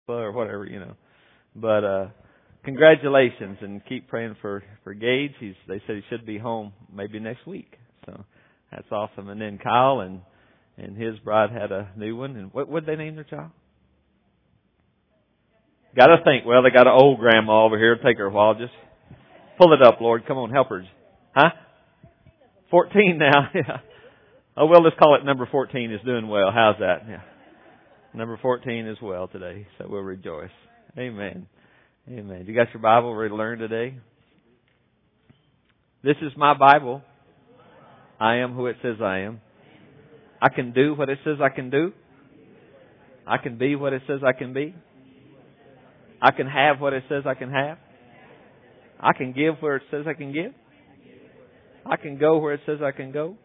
or whatever, But congratulations, and keep praying for Gage. They said he should be home maybe next week, so that's awesome. And then Kyle and his bride had a new one. And what would they name their child? Got to think. Well, they got an old grandma over here. It'll take her a while. Just pull it up, Lord. Come on, help her. Huh? 14 now. Yeah. Oh, well, let's call it number 14 is doing well. How's that? Yeah. Number 14 is well today, so we'll rejoice. Amen. Amen. You got your Bible ready to learn today? This is my Bible. I am who it says I am. I can do what it says I can do. I can be what it says I can be. I can have what it says I can have. I can give where it says I can give. I can go where it says I can go.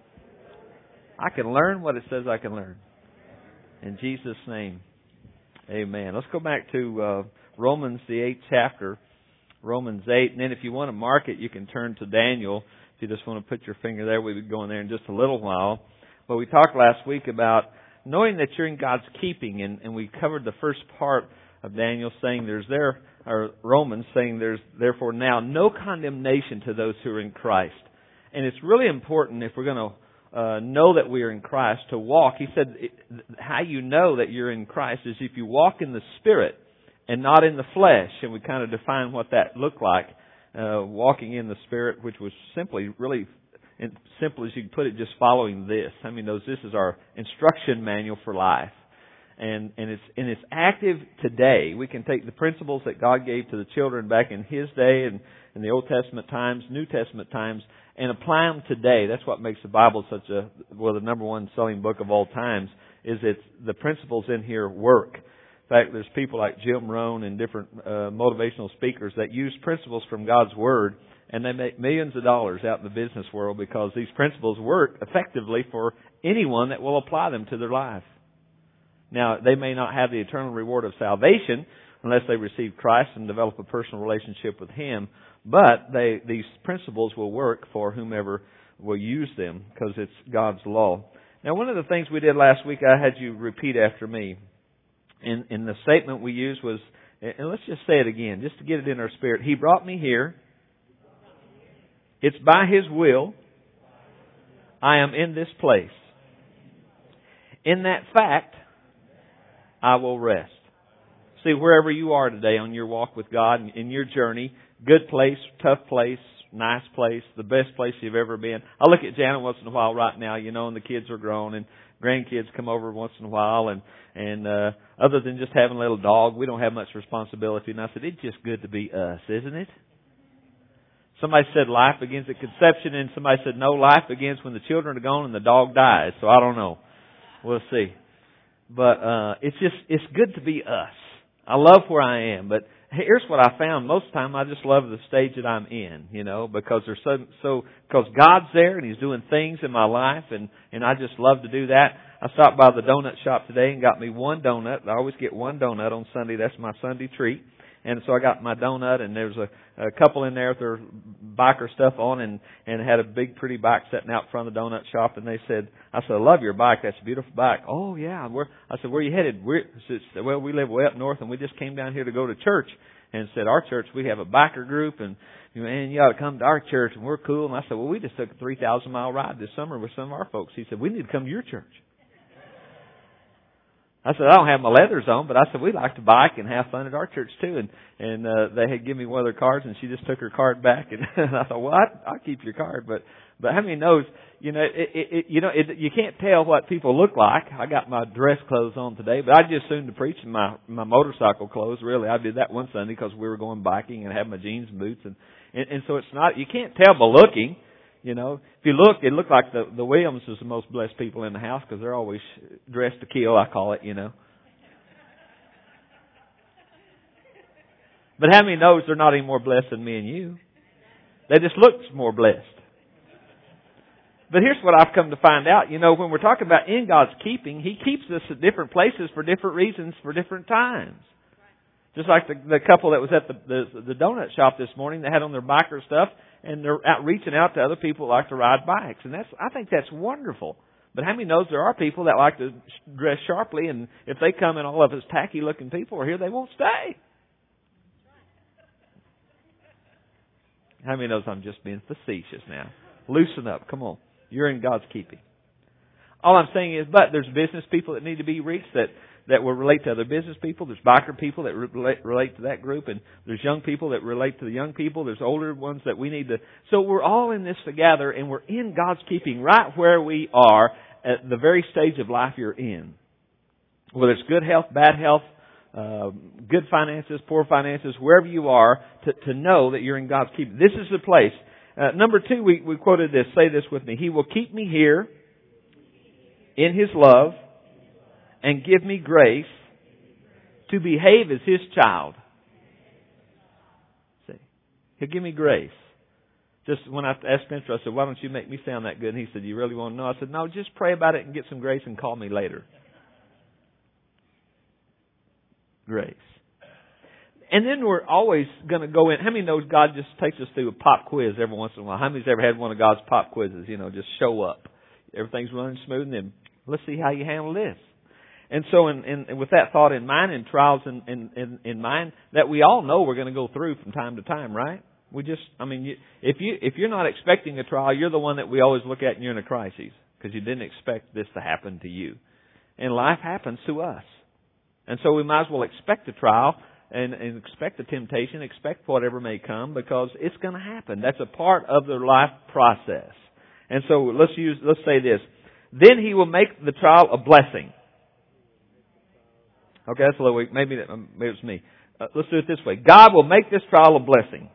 I can learn what it says I can learn. In Jesus' name, amen. Let's go back to Romans, the 8th chapter, Romans 8. And then if you want to mark it, you can turn to Daniel. If you just want to put your finger there, we'll be going there in just a little while. But we talked last week about knowing that you're in God's keeping. And we covered the first part of Daniel saying Romans saying there's therefore now no condemnation to those who are in Christ. And it's really important if we're going to know that we are in Christ to walk. He said how you know that you're in Christ is if you walk in the Spirit and not in the flesh. And we kind of define what that looked like. Walking in the Spirit, which was simply, really, simple as you can put it, just following this. I mean, this is our instruction manual for life. And it's active today. We can take the principles that God gave to the children back in His day and in the Old Testament times, New Testament times, and apply them today. That's what makes the Bible such the number one selling book of all times, is the principles in here work. In fact, there's people like Jim Rohn and different motivational speakers that use principles from God's Word, and they make millions of dollars out in the business world because these principles work effectively for anyone that will apply them to their life. Now, they may not have the eternal reward of salvation unless they receive Christ and develop a personal relationship with Him, but these principles will work for whomever will use them because it's God's law. Now, one of the things we did last week, I had you repeat after me. And the statement we used was, and let's just say it again, just to get it in our spirit. He brought me here. It's by His will I am in this place. In that fact, I will rest. See, wherever you are today on your walk with God, in your journey, good place, tough place, nice place, the best place you've ever been. I look at Janet once in a while right now, and the kids are grown and grandkids come over once in a while, and other than just having a little dog, we don't have much responsibility. And I said, it's just good to be us, isn't it? Somebody said life begins at conception, and somebody said no, life begins when the children are gone and the dog dies. So I don't know. We'll see. But it's good to be us. I love where I am, but here's what I found. Most of the time, I just love the stage that I'm in, because there's because God's there and He's doing things in my life, and I just love to do that. I stopped by the donut shop today and got me one donut. I always get one donut on Sunday. That's my Sunday treat. And so I got my donut, and there was a couple in there with their biker stuff on, and had a big, pretty bike sitting out front of the donut shop. And I said, I love your bike. That's a beautiful bike. Oh, yeah. I said, where are you headed? Well, we live way up north, and we just came down here to go to church. And said, our church, we have a biker group, and man, you ought to come to our church, and we're cool. And I said, well, we just took a 3,000-mile ride this summer with some of our folks. He said, we need to come to your church. I said, I don't have my leathers on, but I said, we like to bike and have fun at our church too. And they had given me one of their cards, and she just took her card back. And I thought, well, I'll keep your card. But how many knows, you can't tell what people look like. I got my dress clothes on today, but I just soon to preach in my motorcycle clothes. Really, I did that one Sunday because we were going biking and had my jeans and boots. And so it's not, you can't tell by looking. If you look, it looked like the Williams is the most blessed people in the house because they're always dressed to kill, I call it, But how many knows they're not any more blessed than me and you? They just look more blessed. But here's what I've come to find out. When we're talking about in God's keeping, He keeps us at different places for different reasons, for different times. Just like the couple that was at the donut shop this morning, they had on their biker stuff, and they're out reaching out to other people who like to ride bikes. And I think that's wonderful. But how many knows there are people that like to dress sharply, and if they come in all of us tacky-looking people are here, they won't stay. How many knows I'm just being facetious now? Loosen up. Come on. You're in God's keeping. All I'm saying is, but there's business people that need to be reached that will relate to other business people. There's biker people that relate to that group. And there's young people that relate to the young people. There's older ones that we need to... So we're all in this together, and we're in God's keeping right where we are at the very stage of life you're in. Whether it's good health, bad health, good finances, poor finances, wherever you are, to know that you're in God's keeping. This is the place. Number 2, we quoted this. Say this with me. He will keep me here in His love and give me grace to behave as His child. See, He'll give me grace. Just when I asked Spencer, I said, why don't you make me sound that good? And he said, you really want to know? I said, no, just pray about it and get some grace and call me later. Grace. And then we're always going to go in. How many knows God just takes us through a pop quiz every once in a while? How many's ever had one of God's pop quizzes? Just show up. Everything's running smooth, and then let's see how you handle this. And so with that thought in mind and trials in mind, that we all know we're going to go through from time to time, right? If you're not expecting a trial, you're the one that we always look at and you're in a crisis because you didn't expect this to happen to you. And life happens to us. And so we might as well expect a trial and expect a temptation, expect whatever may come, because it's going to happen. That's a part of the life process. And so let's say this. Then He will make the trial a blessing. Okay, that's a little weak. Maybe it's me. Let's do it this way. God will make this trial a blessing,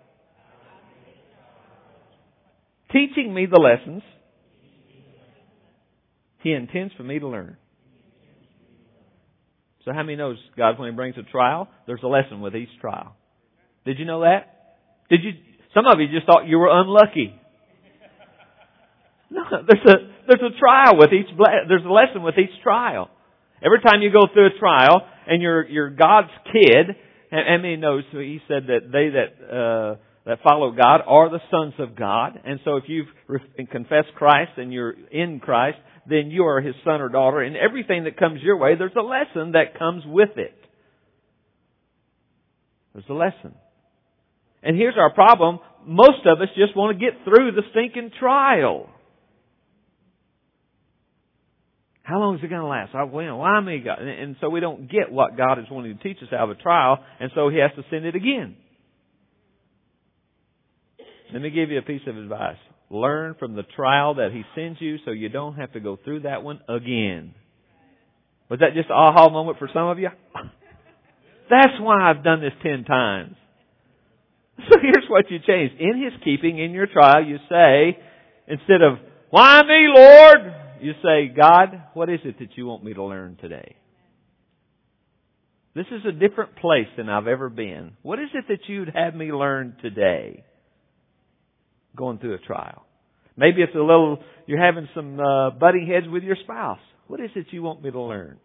teaching me the lessons He intends for me to learn. So how many knows God, when He brings a trial, there's a lesson with each trial? Did you know that? Some of you just thought you were unlucky. No, there's a trial with there's a lesson with each trial. Every time you go through a trial and you're God's kid, and many knows He said that they that follow God are the sons of God. And so if you've confessed Christ and you're in Christ, then you are His son or daughter. And everything that comes your way, there's a lesson that comes with it. There's a lesson. And here's our problem. Most of us just want to get through the stinking trial. How long is it going to last? Why me, God? And so we don't get what God is wanting to teach us out of a trial, and so He has to send it again. Let me give you a piece of advice. Learn from the trial that He sends you so you don't have to go through that one again. Was that just an aha moment for some of you? That's why I've done this 10 times. So here's what you change. In His keeping, in your trial, you say, instead of, why me, Lord? You say, God, what is it that you want me to learn today? This is a different place than I've ever been. What is it that you'd have me learn today? Going through a trial. Maybe it's you're having some butting heads with your spouse. What is it you want me to learn?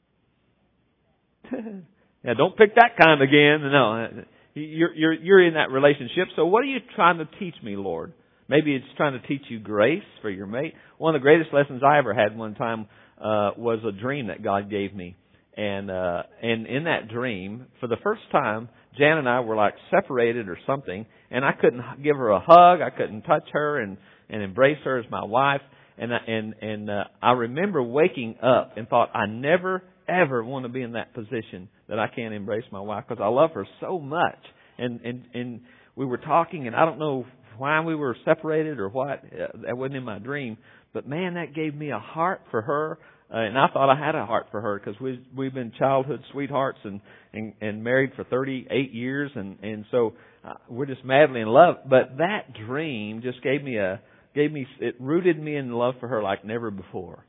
Now, don't pick that kind again. No, you're in that relationship. So what are you trying to teach me, Lord? Maybe it's trying to teach you grace for your mate. One of the greatest lessons I ever had one time was a dream that God gave me. And in that dream, for the first time, Jan and I were like separated or something, and I couldn't give her a hug. I couldn't touch her and embrace her as my wife. And I remember waking up and thought, I never, ever want to be in that position that I can't embrace my wife because I love her so much. And we were talking, and I don't know why we were separated or what. That wasn't in my dream. But man, that gave me a heart for her. And I thought I had a heart for her because we've been childhood sweethearts and married for 38 years. And so we're just madly in love. But that dream just it rooted me in love for her like never before.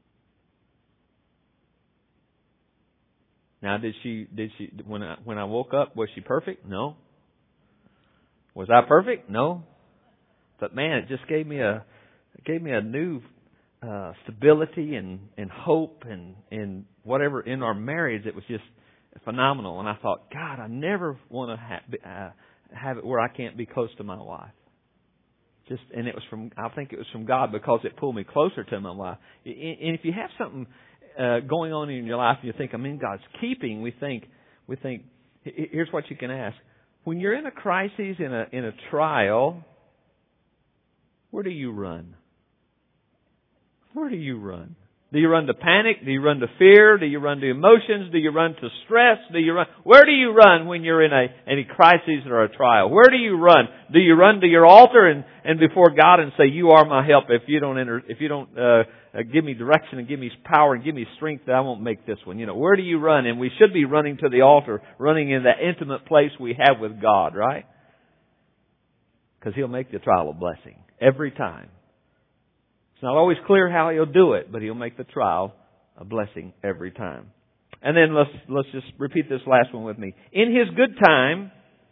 Now, did she, when I woke up, was she perfect? No. Was I perfect? No. But man, it just gave me a new stability and hope and whatever in our marriage. It was just phenomenal. And I thought, God, I never want to have it where I can't be close to my wife. And it was I think it was from God, because it pulled me closer to my wife. And if you have something going on in your life and you think, I'm in God's keeping, we think, here's what you can ask. When you're in a crisis, in a trial, where do you run? Where do you run? Do you run to panic? Do you run to fear? Do you run to emotions? Do you run to stress? Where do you run when you're in any crisis or a trial? Where do you run? Do you run to your altar and before God and say, "You are my help. If you don't give me direction and give me power and give me strength, I won't make this one." Where do you run? And we should be running to the altar, running in that intimate place we have with God, right? Because He'll make the trial a blessing every time. It's not always clear how He'll do it, but He'll make the trial a blessing every time. And then let's just repeat this last one with me. In His good time,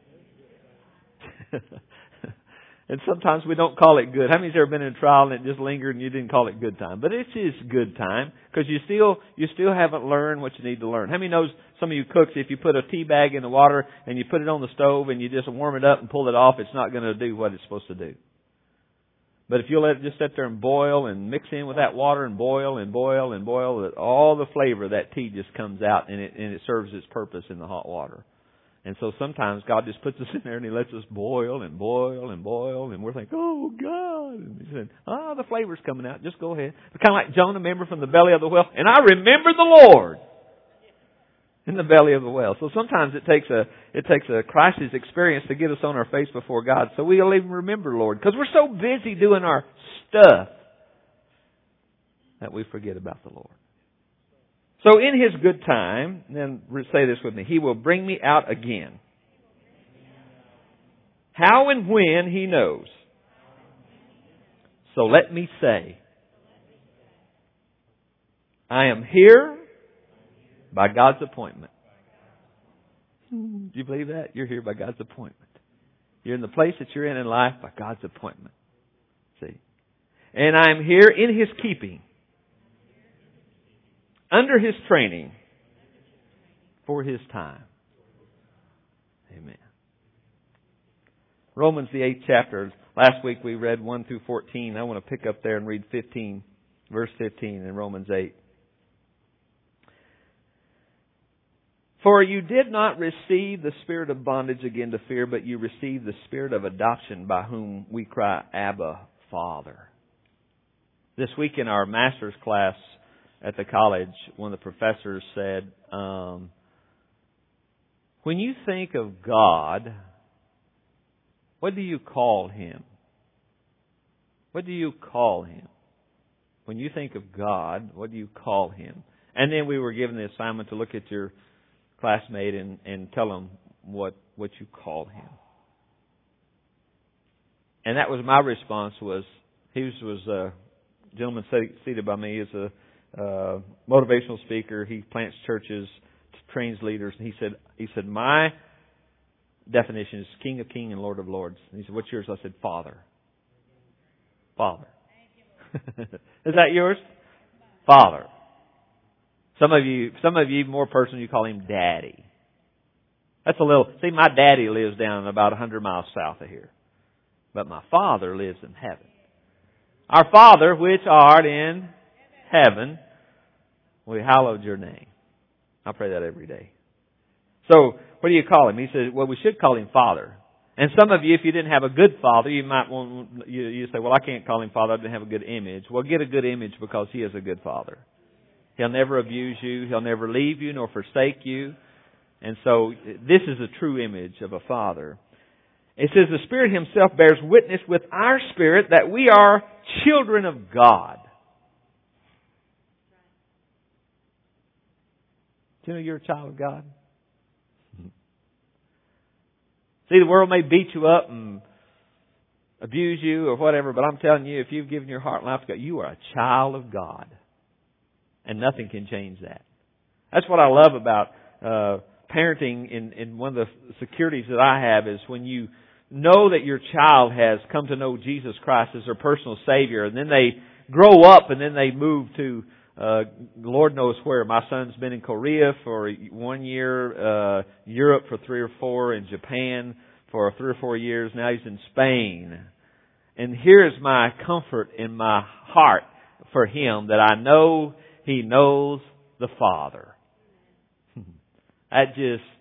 and sometimes we don't call it good. How many's ever been in a trial and it just lingered and you didn't call it good time? But it is good time, because you still haven't learned what you need to learn. How many knows, some of you cooks, if you put a tea bag in the water and you put it on the stove and you just warm it up and pull it off, it's not going to do what it's supposed to do. But if you let it just sit there and boil and mix in with that water and boil and boil and boil, all the flavor of that tea just comes out, and it serves its purpose in the hot water. And so sometimes God just puts us in there and He lets us boil and boil and boil, and we're thinking, "Oh God!" And He said, the flavor's coming out. Just go ahead. But kind of like Jonah, remember, from the belly of the whale, and I remembered the Lord in the belly of the whale. So sometimes it takes a crisis experience to get us on our face before God, so we'll even remember Lord, because we're so busy doing our stuff that we forget about the Lord. So in His good time, then say this with me, He will bring me out again. How and when He knows. So let me say, I am here by God's appointment. Do you believe that? You're here by God's appointment. You're in the place that you're in life by God's appointment. See? And I'm here in His keeping, under His training, for His time. Amen. Romans, the 8th chapter. Last week we read 1 through 14. I want to pick up there and read 15, verse 15 in Romans 8. For you did not receive the spirit of bondage again to fear, but you received the spirit of adoption, by whom we cry, Abba, Father. This week in our master's class at the college, one of the professors said, when you think of God, what do you call Him? What do you call Him? When you think of God, what do you call Him? And then we were given the assignment to look at your classmate and tell him what you call him. And that was my response. He was a gentleman seated by me, is a motivational speaker. He plants churches, trains leaders, and he said my definition is King of Kings and Lord of Lords. And he said, "What's yours?" I said, Father. Father. Is that yours? Father. Some of you, even more personal, you call Him Daddy. That's a little, see, my daddy lives down about 100 miles south of here. But my Father lives in heaven. Our Father, which art in heaven, we hallowed your name. I pray that every day. So, what do you call Him? He says, well, we should call Him Father. And some of you, if you didn't have a good father, you might you say, well, I can't call Him Father, I didn't have a good image. Well, get a good image, because He is a good Father. He'll never abuse you. He'll never leave you nor forsake you. And so this is a true image of a father. It says the Spirit Himself bears witness with our spirit that we are children of God. Do you know you're a child of God? See, the world may beat you up and abuse you or whatever, but I'm telling you, if you've given your heart and life to God, you are a child of God. And nothing can change that. That's what I love about parenting. In one of the securities that I have is when you know that your child has come to know Jesus Christ as their personal Savior, and then they grow up and then they move to Lord knows where. My son's been in Korea for 1 year, Europe for 3 or 4, in Japan for 3 or 4 years. Now he's in Spain. And here's my comfort in my heart for him, that I know he knows the Father. That's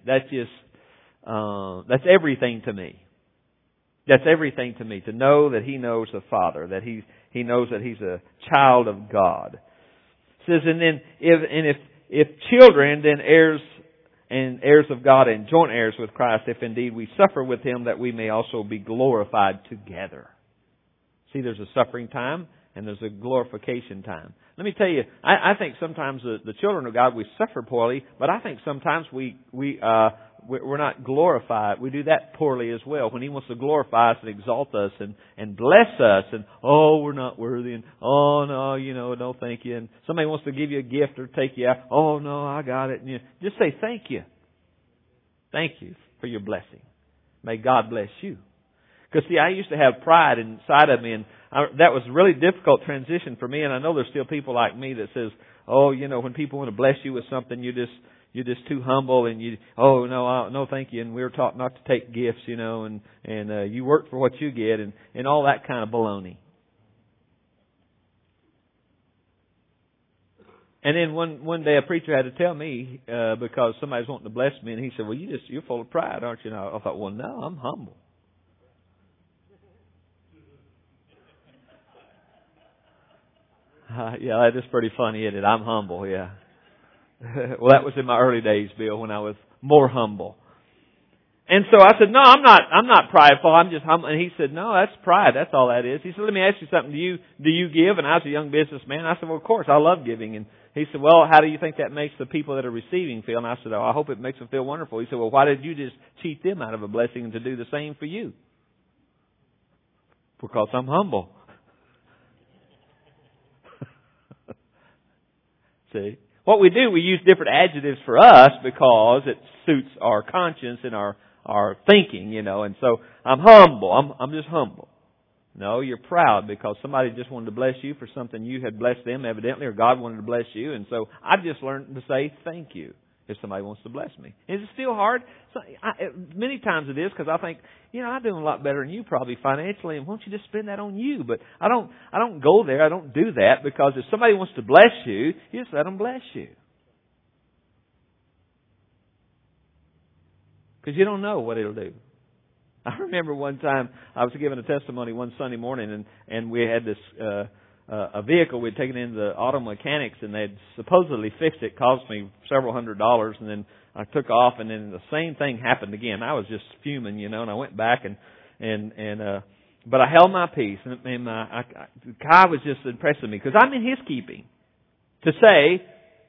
everything to me. That's everything to me, to know that he knows the Father, that he knows that he's a child of God. It says, and then if children, then heirs and heirs of God and joint heirs with Christ, if indeed we suffer with him, that we may also be glorified together. See, there's a suffering time and there's a glorification time. Let me tell you, I think sometimes the children of God, we suffer poorly, but I think sometimes we're not glorified. We do that poorly as well. When he wants to glorify us and exalt us and bless us, and we're not worthy, and no thank you. And somebody wants to give you a gift or take you out, no, I got it. And just say thank you. Thank you for your blessing. May God bless you. Because see, I used to have pride inside of me, and that was a really difficult transition for me. And I know there's still people like me that says, when people want to bless you with something, you're just too humble, and no, thank you. And we were taught not to take gifts, and you work for what you get, and all that kind of baloney. And then one day a preacher had to tell me because somebody was wanting to bless me, and he said, "Well, you're full of pride, aren't you?" And I thought, "Well, no, I'm humble." Yeah, that is pretty funny, isn't it? I'm humble, yeah. Well, that was in my early days, Bill, when I was more humble. And so I said, "No, I'm not prideful. I'm just humble." And he said, "No, that's pride. That's all that is." He said, "Let me ask you something. Do you give?" And I was a young businessman. I said, "Well, of course, I love giving." And he said, "Well, how do you think that makes the people that are receiving feel?" And I said, "I hope it makes them feel wonderful." He said, "Well, why did you just cheat them out of a blessing and to do the same for you?" Because I'm humble. See? What we do, we use different adjectives for us because it suits our conscience and our thinking, and so I'm humble. I'm just humble. No, you're proud because somebody just wanted to bless you for something you had blessed them evidently, or God wanted to bless you, and so I've just learned to say thank you if somebody wants to bless me. Is it still hard? Many times it is, because I think, I'm doing a lot better than you probably financially, and won't you just spend that on you? But I don't go there. I don't do that, because if somebody wants to bless you, you just let them bless you. Because you don't know what it'll do. I remember one time I was giving a testimony one Sunday morning, and we had this a vehicle we'd taken into the auto mechanics, and they'd supposedly fixed it. Cost me several $100s, and then I took off, and then the same thing happened again. I was just fuming, and I went back but I held my peace, and God was just impressing me, because I'm in His keeping. To say,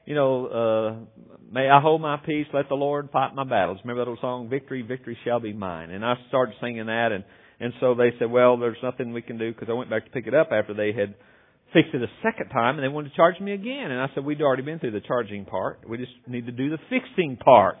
may I hold my peace, let the Lord fight my battles. Remember that old song, "Victory, victory shall be mine." And I started singing that, and so they said, "Well, there's nothing we can do," because I went back to pick it up after they had fixed it a second time, and they wanted to charge me again. And I said, "We'd already been through the charging part. We just need to do the fixing part."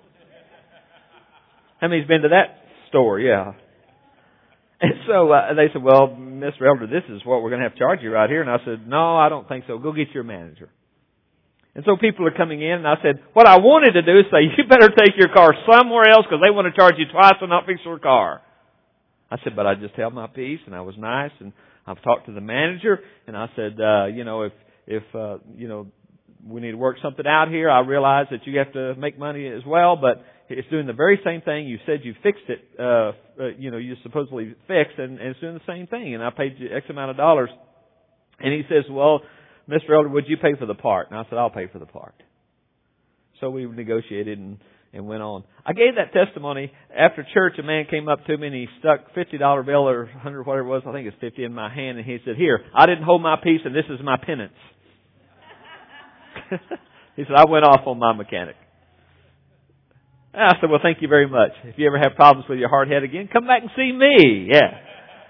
How many's been to that store? Yeah. And so they said, "Well, Mr. Elder, this is what we're going to have to charge you right here." And I said, "No, I don't think so. Go get your manager." And so people are coming in, and I said, what I wanted to do is say, "You better take your car somewhere else, because they want to charge you twice and not fix your car." I said, but I just held my peace, and I was nice, and I've talked to the manager, and I said, if we need to work something out here, I realize that you have to make money as well, but it's doing the very same thing. You said you fixed it, you supposedly fixed, and it's doing the same thing, and I paid you X amount of dollars. And he says, "Well, Mr. Elder, would you pay for the part?" And I said, "I'll pay for the part." So we negotiated and went on. I gave that testimony after church. A man came up to me and he stuck $50 bill or 100, whatever it was, I think it's 50, in my hand, and he said, "Here, I didn't hold my peace, and this is my penance." He said, "I went off on my mechanic." And I said, "Well, thank you very much. If you ever have problems with your hard head again, come back and see me." Yeah.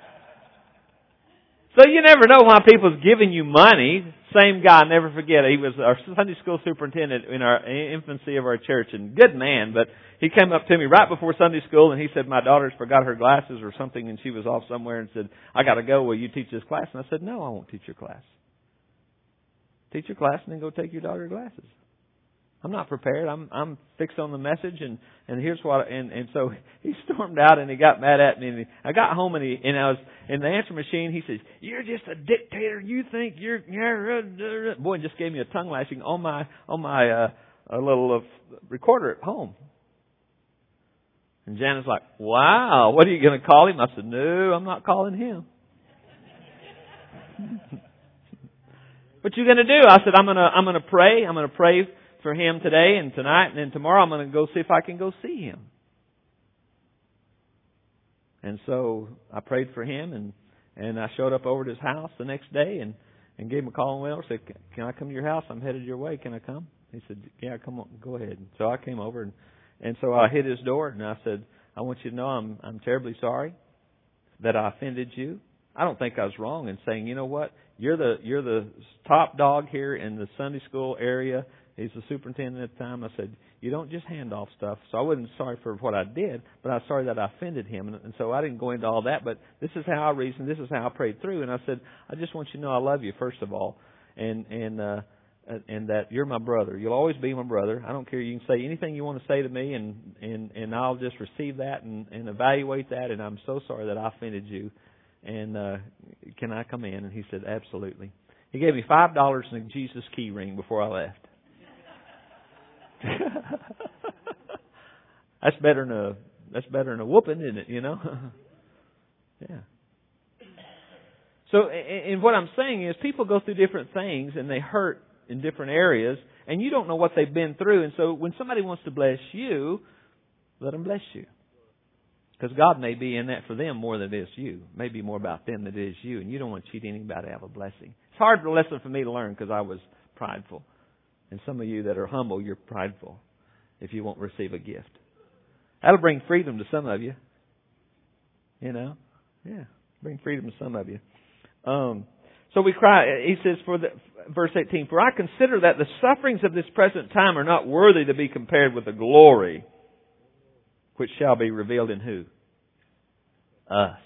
So you never know why people's giving you money. Same guy, I'll never forget. He was our Sunday school superintendent in our infancy of our church, and good man. But he came up to me right before Sunday school, and he said, "My daughter's forgot her glasses or something, and she was off somewhere," and said, "I got to go. Will you teach this class?" And I said, "No, I won't teach your class. Teach your class and then go take your daughter's glasses." I'm not prepared. I'm fixed on the message, and here's what. And so he stormed out, and he got mad at me. And I got home, and I was in the answer machine. He says, "You're just a dictator. You think you're boy," and just gave me a tongue lashing on my little recorder at home. And Janet's like, "Wow, what are you going to call him?" I said, "No, I'm not calling him." What you going to do? I said, I'm going to pray. I'm going to pray for him today and tonight, and then tomorrow I'm going to go see if I can go see him. And so I prayed for him, and I showed up over at his house the next day and gave him a call and said, "Can I come to your house? I'm headed your way. Can I come?" He said, "Yeah, come on, go ahead." And so I came over, and so I hit his door, and I said, "I want you to know I'm terribly sorry that I offended you. I don't think I was wrong in saying, you know what, you're the top dog here in the Sunday school area." He's the superintendent at the time. I said, "You don't just hand off stuff." So I wasn't sorry for what I did, but I was sorry that I offended him. And so I didn't go into all that, but this is how I reasoned. This is how I prayed through. And I said, "I just want you to know I love you, first of all, and that you're my brother. You'll always be my brother. I don't care. You can say anything you want to say to me, and I'll just receive that and evaluate that. And I'm so sorry that I offended you. And can I come in?" And he said, "Absolutely." He gave me $5 and a Jesus key ring before I left. That's better than a whooping, isn't it? You know. Yeah. So, and what I'm saying is, people go through different things and they hurt in different areas, and you don't know what they've been through. And so, when somebody wants to bless you, let them bless you, because God may be in that for them more than it is you. It may be more about them than it is you, and you don't want to cheat anybody out of a blessing. It's hard a lesson for me to learn because I was prideful. And some of you that are humble, you're prideful if you won't receive a gift. That'll bring freedom to some of you. You know? Yeah. Bring freedom to some of you. So we cry. He says, verse 18, "For I consider that the sufferings of this present time are not worthy to be compared with the glory which shall be revealed in" who? Us.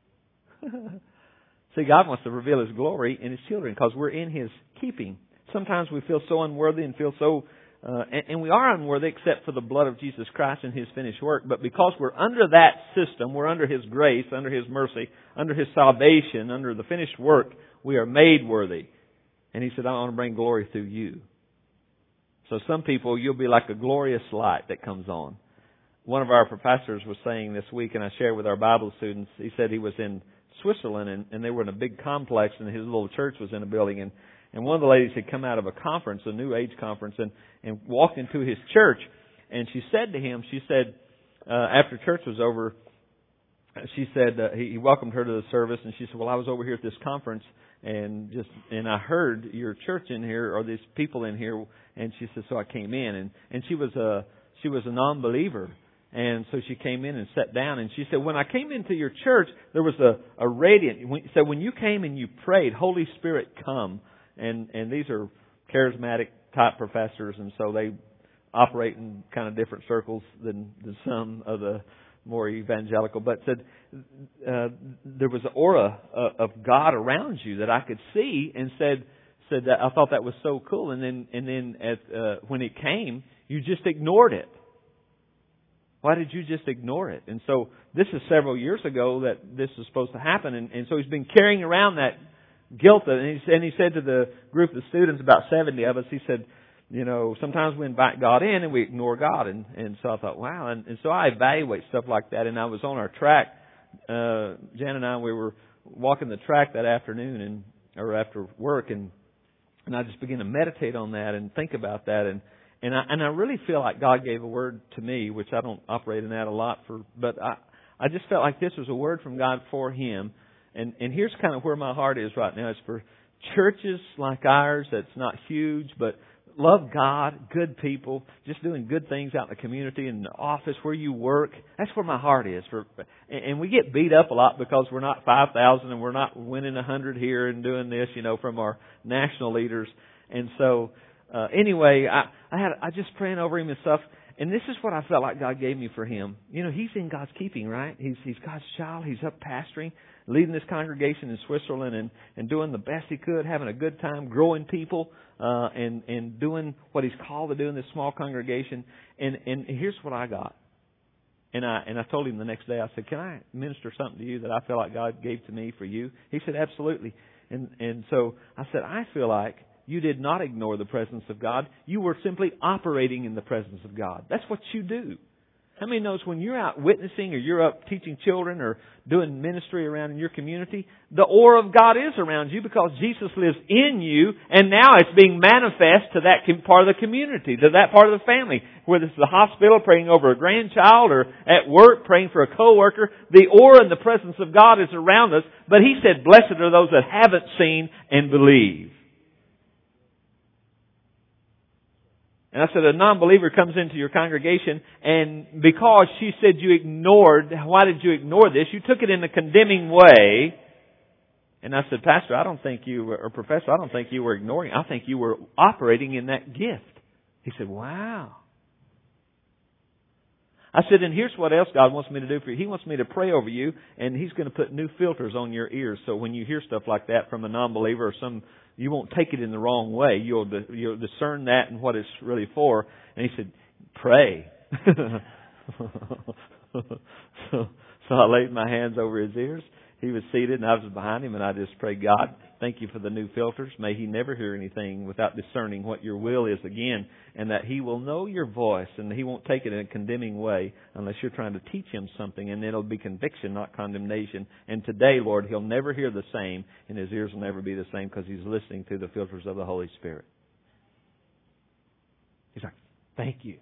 See, God wants to reveal His glory in His children because we're in His keeping. Sometimes we feel so unworthy and feel so, and we are unworthy except for the blood of Jesus Christ and His finished work. But because we're under that system, we're under His grace, under His mercy, under His salvation, under the finished work, we are made worthy. And He said, "I want to bring glory through you." So some people, you'll be like a glorious light that comes on. One of our professors was saying this week, and I shared with our Bible students, he said he was in Switzerland, and they were in a big complex, and his little church was in a building, and one of the ladies had come out of a conference, a New Age conference, and walked into his church. And she said to him, after church was over, she said, he welcomed her to the service, and she said, "Well, I was over here at this conference, and I heard your church in here, or these people in here." And she said, "So I came in." And she was a non-believer. And so she came in and sat down, and she said, "When I came into your church, there was a radiant." So when you came and you prayed, "Holy Spirit, come." And these are charismatic type professors, and so they operate in kind of different circles than some of the more evangelical. But said there was an aura of God around you that I could see, and said that I thought that was so cool. And then when it came, you just ignored it. Why did you just ignore it? And so this is several years ago that this was supposed to happen, and so he's been carrying around that guilt. And he said to the group of students, about 70 of us, he said, "You know, sometimes we invite God in and we ignore God." And so I thought, wow. And so I evaluate stuff like that. And I was on our track. Jan and I, we were walking the track that afternoon or after work, and I just began to meditate on that and think about that. And I really feel like God gave a word to me, which I don't operate in that a lot but I just felt like this was a word from God for him. And here's kind of where my heart is right now. It's for churches like ours that's not huge, but love God, good people, just doing good things out in the community, in the office where you work. That's where my heart is. And we get beat up a lot because we're not 5,000 and we're not winning 100 here and doing this, from our national leaders. And so, anyway, I just praying over him and stuff. And this is what I felt like God gave me for him. You know, he's in God's keeping, right? He's God's child. He's up pastoring, leading this congregation in Switzerland and doing the best he could, having a good time, growing people, and doing what he's called to do in this small congregation. And here's what I got. And I told him the next day, I said, can I minister something to you that I feel like God gave to me for you? He said, absolutely. And so I said, I feel like you did not ignore the presence of God. You were simply operating in the presence of God. That's what you do. How many knows when you're out witnessing or you're up teaching children or doing ministry around in your community, the aura of God is around you because Jesus lives in you, and now it's being manifest to that part of the community, to that part of the family. Whether it's the hospital praying over a grandchild or at work praying for a coworker, the aura and the presence of God is around us. But He said, blessed are those that haven't seen and believe. And I said, a non-believer comes into your congregation, and because she said you ignored, why did you ignore this? You took it in a condemning way. And I said, Pastor, I don't think you were, or Professor, I don't think you were ignoring. I think you were operating in that gift. He said, wow. I said, and here's what else God wants me to do for you. He wants me to pray over you, and He's going to put new filters on your ears. So when you hear stuff like that from a non-believer or you won't take it in the wrong way. You'll discern that and what it's really for. And he said, pray. So I laid my hands over his ears. He was seated and I was behind him, and I just prayed, God, thank you for the new filters. May he never hear anything without discerning what your will is again, and that he will know your voice, and he won't take it in a condemning way unless you're trying to teach him something, and it'll be conviction, not condemnation. And today, Lord, he'll never hear the same, and his ears will never be the same because he's listening through the filters of the Holy Spirit. He's like, thank you.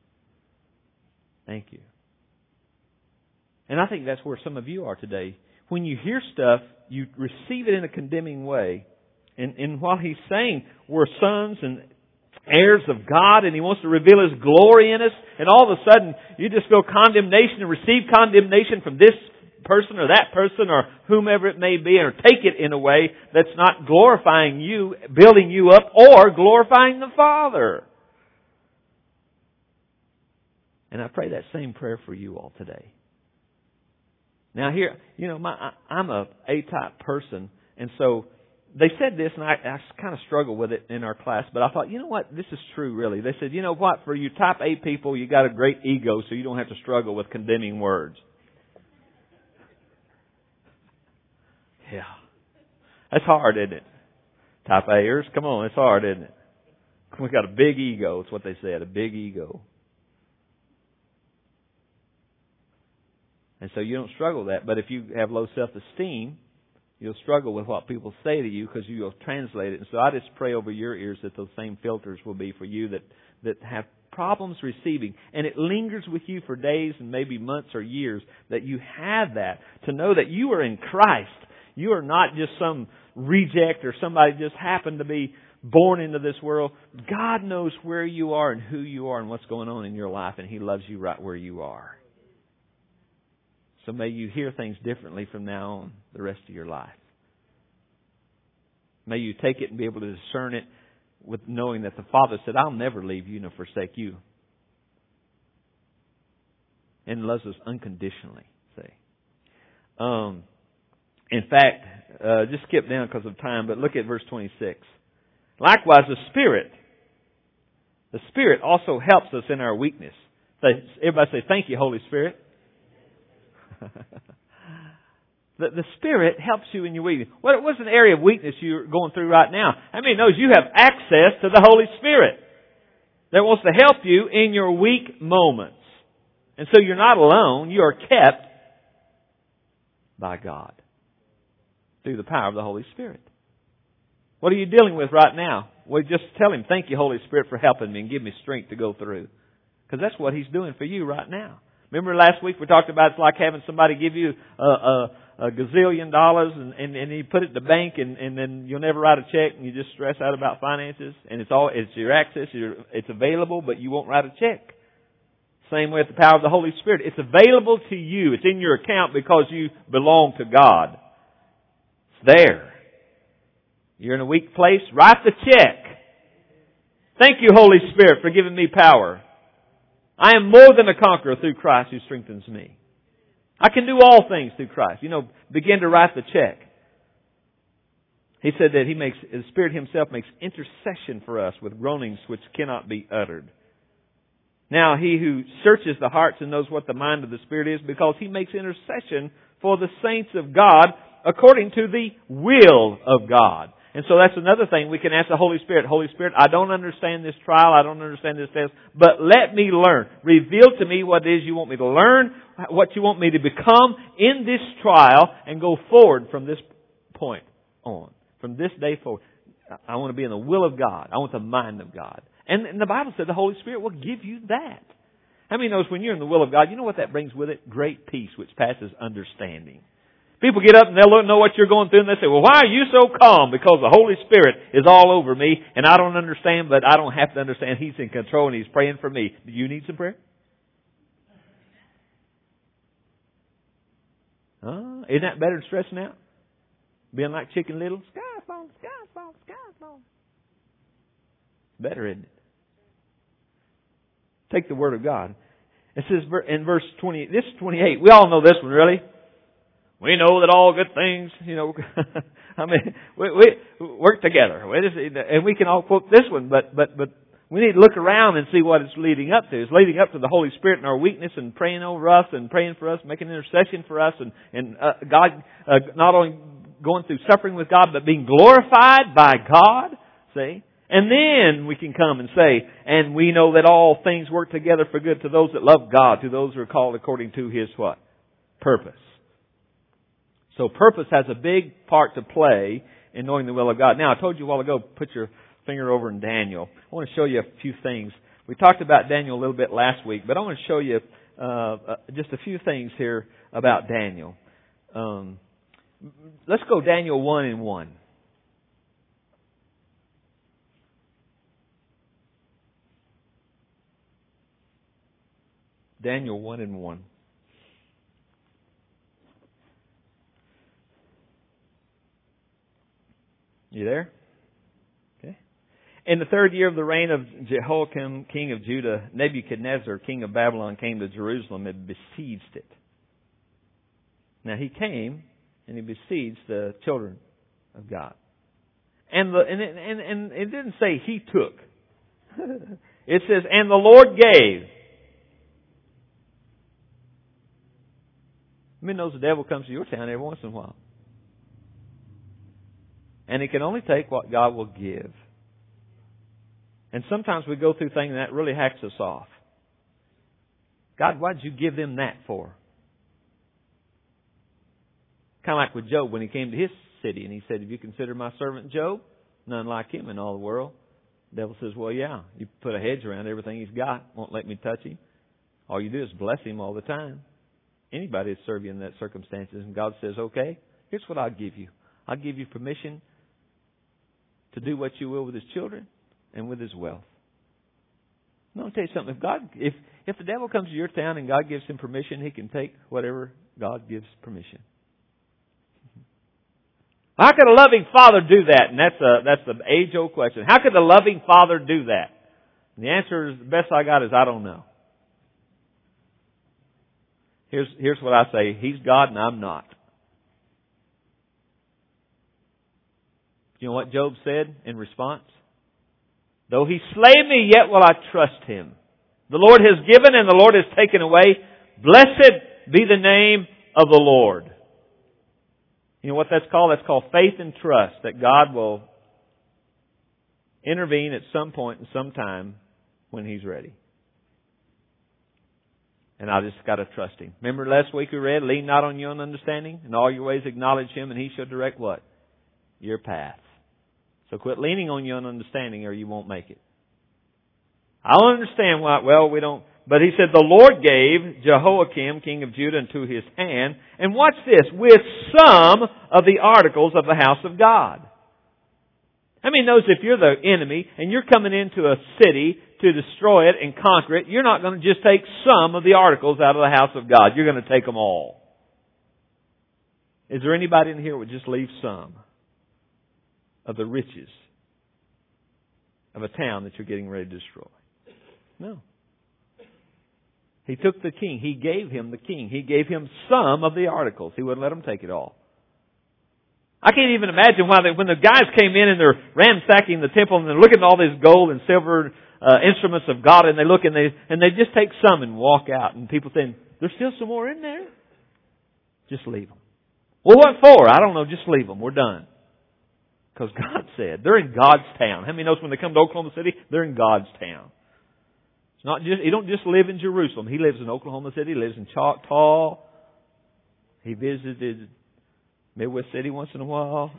Thank you. And I think that's where some of you are today. When you hear stuff, you receive it in a condemning way. And while He's saying we're sons and heirs of God, and He wants to reveal His glory in us, and all of a sudden you just feel condemnation and receive condemnation from this person or that person or whomever it may be, or take it in a way that's not glorifying you, building you up, or glorifying the Father. And I pray that same prayer for you all today. Now here, you know, I'm a A-type person, and so they said this, and I kind of struggled with it in our class, but I thought, you know what, this is true really. They said, you know what, for you type A people, you got a great ego, so you don't have to struggle with condemning words. Yeah. That's hard, isn't it? Type A'ers, come on, it's hard, isn't it? We got a big ego, that's what they said, a big ego. And so you don't struggle with that. But if you have low self-esteem, you'll struggle with what people say to you because you'll translate it. And so I just pray over your ears that those same filters will be for you that have problems receiving. And it lingers with you for days and maybe months or years, that you have that. To know that you are in Christ. You are not just some reject or somebody just happened to be born into this world. God knows where you are and who you are and what's going on in your life. And He loves you right where you are. So may you hear things differently from now on the rest of your life. May you take it and be able to discern it with knowing that the Father said, I'll never leave you nor forsake you. And loves us unconditionally. See. In fact, just skip down because of time, but look at verse 26. Likewise, the Spirit also helps us in our weakness. Everybody say, thank you, Holy Spirit. The Spirit helps you in your weakness. What's an area of weakness you're going through right now? How many knows you have access to the Holy Spirit that wants to help you in your weak moments? And so you're not alone. You are kept by God through the power of the Holy Spirit. What are you dealing with right now? Well, just tell Him, thank you, Holy Spirit, for helping me and give me strength to go through. Because that's what He's doing for you right now. Remember last week we talked about it's like having somebody give you a gazillion dollars and you put it in the bank and then you'll never write a check and you just stress out about finances, and it's your access, it's available, but you won't write a check. Same way with the power of the Holy Spirit. It's available to you. It's in your account because you belong to God. It's there. You're in a weak place, write the check. Thank you, Holy Spirit, for giving me power. I am more than a conqueror through Christ who strengthens me. I can do all things through Christ. Begin to write the check. He said that the Spirit Himself makes intercession for us with groanings which cannot be uttered. Now He who searches the hearts and knows what the mind of the Spirit is, because He makes intercession for the saints of God according to the will of God. And so that's another thing we can ask the Holy Spirit. Holy Spirit, I don't understand this trial. I don't understand this test. But let me learn. Reveal to me what it is you want me to learn, what you want me to become in this trial, and go forward from this point on. From this day forward. I want to be in the will of God. I want the mind of God. And the Bible said the Holy Spirit will give you that. How many knows when you're in the will of God, you know what that brings with it? Great peace, which passes understanding. People get up and they'll know what you're going through and they say, well, why are you so calm? Because the Holy Spirit is all over me and I don't understand, but I don't have to understand. He's in control and He's praying for me. Do you need some prayer? Isn't that better than stressing out? Being like Chicken Little? Sky's falling, sky's falling, sky's falling. Better, isn't it? Take the Word of God. It says in verse 20, this is 28. We all know this one, really. We know that all good things, I mean, we work together. And we can all quote this one, but we need to look around and see what it's leading up to. It's leading up to the Holy Spirit in our weakness and praying over us and praying for us, making intercession for us, and God not only going through suffering with God, but being glorified by God. See? And then we can come and say, and we know that all things work together for good to those that love God, to those who are called according to His what? Purpose. So purpose has a big part to play in knowing the will of God. Now, I told you a while ago, put your finger over in Daniel. I want to show you a few things. We talked about Daniel a little bit last week, but I want to show you just a few things here about Daniel. Let's go Daniel 1:1. Daniel 1:1. You there? Okay. In the 3rd year of the reign of Jehoiakim, king of Judah, Nebuchadnezzar, king of Babylon, came to Jerusalem and besieged it. Now he came and he besieged the children of God. And it didn't say he took. It says, and the Lord gave. I mean, knows the devil comes to your town every once in a while. And it can only take what God will give. And sometimes we go through things that really hacks us off. God, why did you give them that for? Kind of like with Job when he came to his city and he said, have you considered my servant Job? None like him in all the world. The devil says, well, yeah, you put a hedge around everything he's got. Won't let me touch him. All you do is bless him all the time. Anybody would serve you in that circumstances. And God says, okay, here's what I'll give you. I'll give you permission to do what you will with His children and with His wealth. I'm going to tell you something. If the devil comes to your town and God gives him permission, he can take whatever God gives permission. How could a loving Father do that? And that's the age-old question. How could a loving Father do that? And the answer is, the best I got is, I don't know. Here's what I say. He's God and I'm not. You know what Job said in response? Though He slay me, yet will I trust Him. The Lord has given and the Lord has taken away. Blessed be the name of the Lord. You know what that's called? That's called faith and trust, that God will intervene at some point in some time when He's ready. And I just got to trust Him. Remember last week we read, lean not on your own understanding, in all your ways acknowledge Him and He shall direct what? Your path. So quit leaning on your own understanding or you won't make it. I don't understand why, we don't. But he said, the Lord gave Jehoiakim, king of Judah, into his hand. And watch this, with some of the articles of the house of God. How many knows if you're the enemy and you're coming into a city to destroy it and conquer it, you're not going to just take some of the articles out of the house of God. You're going to take them all. Is there anybody in here who would just leave some of the riches of a town that you're getting ready to destroy? No. He took the king. He gave him the king. He gave him some of the articles. He wouldn't let him take it all. I can't even imagine why when the guys came in and they're ransacking the temple and they're looking at all this gold and silver instruments of God, and they look and they just take some and walk out, and people saying, "There's still some more in there." Just leave them. Well, what for? I don't know. Just leave them. We're done. Because God said they're in God's town. How many knows when they come to Oklahoma City, they're in God's town? It's not just, he don't just live in Jerusalem. He lives in Oklahoma City. He lives in Choctaw. He visited Midwest City once in a while.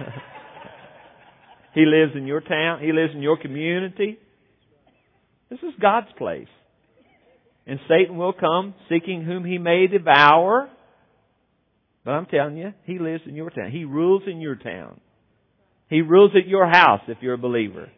He lives in your town. He lives in your community. This is God's place. And Satan will come seeking whom he may devour. But I'm telling you, he lives in your town. He rules in your town. He rules at your house if you're a believer.